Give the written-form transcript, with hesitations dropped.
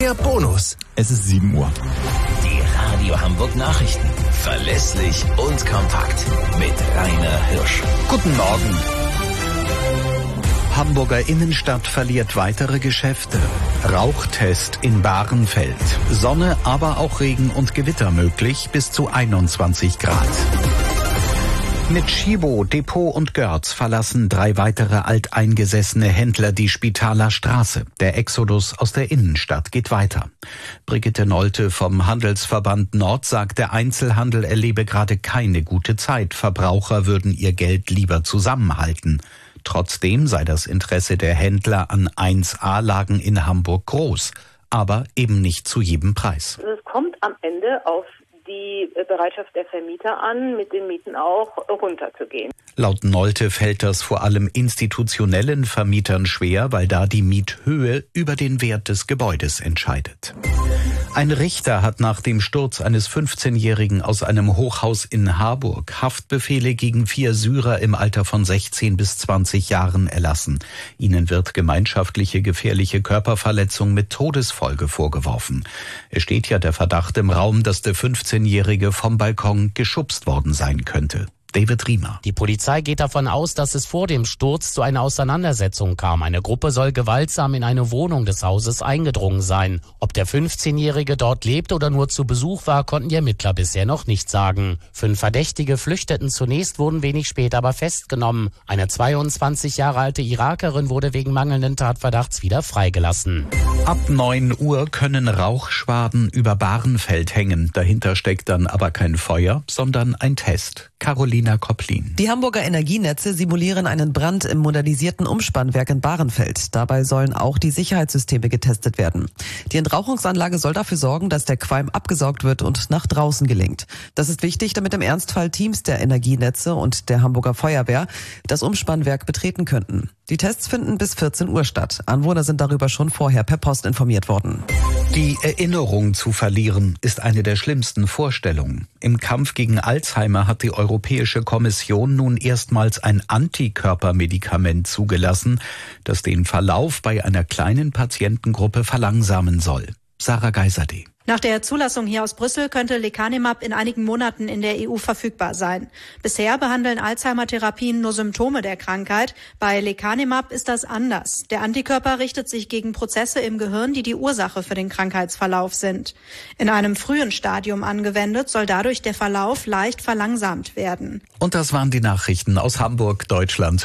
der Bonus. Es ist 7 Uhr. Die Radio Hamburg Nachrichten. Verlässlich und kompakt. Mit Rainer Hirsch. Guten Morgen. Hamburger Innenstadt verliert weitere Geschäfte. Rauchtest in Bahrenfeld. Sonne, aber auch Regen und Gewitter möglich bis zu 21 Grad. Mit Schibo, Depot und Görz verlassen 3 weitere alteingesessene Händler die Spitaler Straße. Der Exodus aus der Innenstadt geht weiter. Brigitte Nolte vom Handelsverband Nord sagt, der Einzelhandel erlebe gerade keine gute Zeit. Verbraucher würden ihr Geld lieber zusammenhalten. Trotzdem sei das Interesse der Händler an 1A-Lagen in Hamburg groß, aber eben nicht zu jedem Preis. Es kommt am Ende auf die Bereitschaft der Vermieter an, mit den Mieten auch runterzugehen. Laut Nolte fällt das vor allem institutionellen Vermietern schwer, weil da die Miethöhe über den Wert des Gebäudes entscheidet. Ein Richter hat nach dem Sturz eines 15-Jährigen aus einem Hochhaus in Harburg Haftbefehle gegen 4 Syrer im Alter von 16 bis 20 Jahren erlassen. Ihnen wird gemeinschaftliche gefährliche Körperverletzung mit Todesfolge vorgeworfen. Es steht ja der Verdacht im Raum, dass der 15-Jährige vom Balkon geschubst worden sein könnte. David Riemer. Die Polizei geht davon aus, dass es vor dem Sturz zu einer Auseinandersetzung kam. Eine Gruppe soll gewaltsam in eine Wohnung des Hauses eingedrungen sein. Ob der 15-Jährige dort lebt oder nur zu Besuch war, konnten die Ermittler bisher noch nicht sagen. 5 Verdächtige flüchteten zunächst, wurden wenig später aber festgenommen. Eine 22 Jahre alte Irakerin wurde wegen mangelnden Tatverdachts wieder freigelassen. Ab 9 Uhr können Rauchschwaden über Bahrenfeld hängen. Dahinter steckt dann aber kein Feuer, sondern ein Test. Carolina Kopplin. Die Hamburger Energienetze simulieren einen Brand im modernisierten Umspannwerk in Bahrenfeld. Dabei sollen auch die Sicherheitssysteme getestet werden. Die Entrauchungsanlage soll dafür sorgen, dass der Qualm abgesaugt wird und nach draußen gelingt. Das ist wichtig, damit im Ernstfall Teams der Energienetze und der Hamburger Feuerwehr das Umspannwerk betreten könnten. Die Tests finden bis 14 Uhr statt. Anwohner sind darüber schon vorher per Post informiert worden. Die Erinnerung zu verlieren ist eine der schlimmsten Vorstellungen. Im Kampf gegen Alzheimer hat die Europäische Kommission nun erstmals ein Antikörpermedikament zugelassen, das den Verlauf bei einer kleinen Patientengruppe verlangsamen soll. Sarah Geiserde. Nach der Zulassung hier aus Brüssel könnte Lecanemab in einigen Monaten in der EU verfügbar sein. Bisher behandeln Alzheimer-Therapien nur Symptome der Krankheit. Bei Lecanemab ist das anders. Der Antikörper richtet sich gegen Prozesse im Gehirn, die die Ursache für den Krankheitsverlauf sind. In einem frühen Stadium angewendet, soll dadurch der Verlauf leicht verlangsamt werden. Und das waren die Nachrichten aus Hamburg, Deutschland.